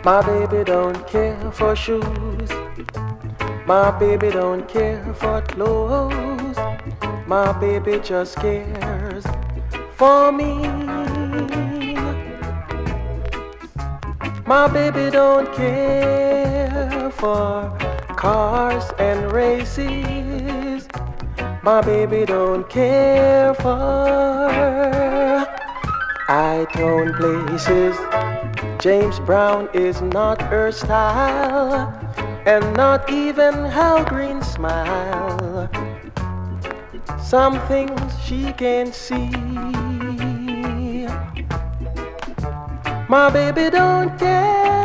My baby don't care for shoes. My baby don't care for clothes. My baby just cares for me. My baby don't care for cars and races. My baby don't care for high-tone places. James Brown is not her style, and not even Hal Green's smile. Some things she can't see. My baby don't care